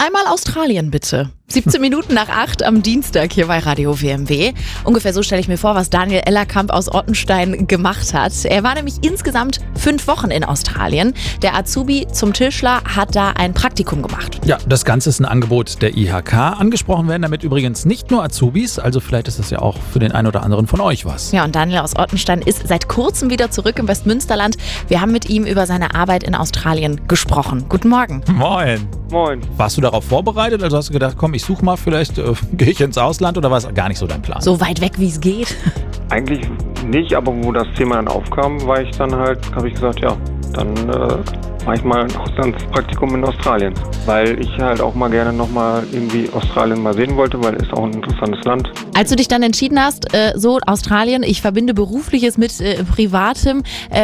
Einmal Australien bitte. 17 Minuten nach 8 am Dienstag hier bei Radio WMW. Ungefähr so stelle ich mir vor, was Daniel Ellerkamp aus Ottenstein gemacht hat. Er war nämlich insgesamt 5 Wochen in Australien. Der Azubi zum Tischler hat da ein Praktikum gemacht. Ja, das Ganze ist ein Angebot der IHK. Angesprochen werden damit übrigens nicht nur Azubis, also vielleicht ist das ja auch für den einen oder anderen von euch was. Ja, und Daniel aus Ottenstein ist seit kurzem wieder zurück im Westmünsterland. Wir haben mit ihm über seine Arbeit in Australien gesprochen. Guten Morgen. Moin. Moin. Warst du darauf vorbereitet? Also hast du gedacht, komm, ich suche mal, vielleicht gehe ich ins Ausland, oder war es gar nicht so dein Plan? So weit weg, wie es geht. Eigentlich nicht, aber wo das Thema dann aufkam, habe ich gesagt, ja, dann mache ich mal ein Auslandspraktikum in Australien. Weil ich halt auch mal gerne nochmal irgendwie Australien mal sehen wollte, weil es auch ein interessantes Land. Als du dich dann entschieden hast, so Australien, ich verbinde Berufliches mit Privatem,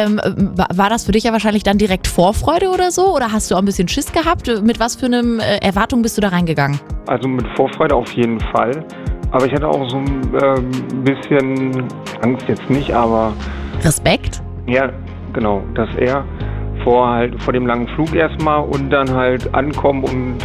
war das für dich ja wahrscheinlich dann direkt Vorfreude oder so? Oder hast du auch ein bisschen Schiss gehabt? Mit was für einem Erwartung bist du da reingegangen? Also mit Vorfreude auf jeden Fall. Aber ich hatte auch so ein bisschen Angst jetzt nicht, aber... Respekt? Ja, genau, dass er vor dem langen Flug erstmal und dann halt ankommen und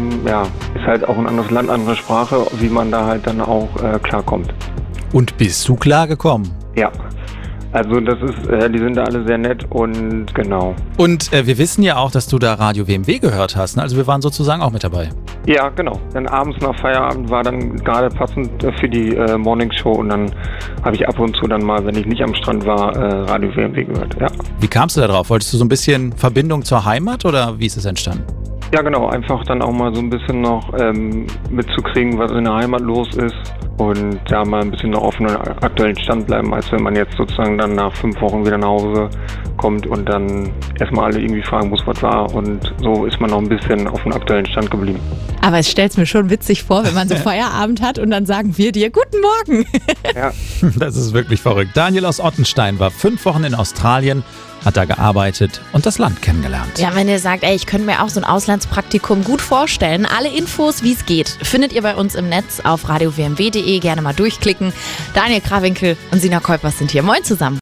ist halt auch ein anderes Land, andere Sprache, wie man da halt dann auch klarkommt. Und bist du klargekommen? Ja, also das ist, die sind da alle sehr nett und genau. Und wir wissen ja auch, dass du da Radio WMW gehört hast, ne? Also wir waren sozusagen auch mit dabei. Ja, genau. Dann abends nach Feierabend war dann gerade passend für die Morningshow und dann habe ich ab und zu dann mal, wenn ich nicht am Strand war, Radio WMW gehört, ja. Wie kamst du da drauf? Wolltest du so ein bisschen Verbindung zur Heimat oder wie ist es entstanden? Ja, genau. Einfach dann auch mal so ein bisschen noch mitzukriegen, was in der Heimat los ist und da mal ein bisschen noch auf einem aktuellen Stand bleiben, als wenn man jetzt sozusagen dann nach 5 Wochen wieder nach Hause kommt und dann erstmal alle irgendwie fragen muss, was war, und so ist man noch ein bisschen auf dem aktuellen Stand geblieben. Aber ich stelle es mir schon witzig vor, wenn man so Feierabend hat und dann sagen wir dir Guten Morgen. Ja. Das ist wirklich verrückt. Daniel aus Ottenstein war 5 Wochen in Australien, hat da gearbeitet und das Land kennengelernt. Ja, wenn ihr sagt, ich könnte mir auch so ein Auslandspraktikum gut vorstellen, alle Infos, wie es geht, findet ihr bei uns im Netz auf radiowmw.de. Gerne mal durchklicken. Daniel Krawinkel und Sina Kuipers sind hier. Moin zusammen.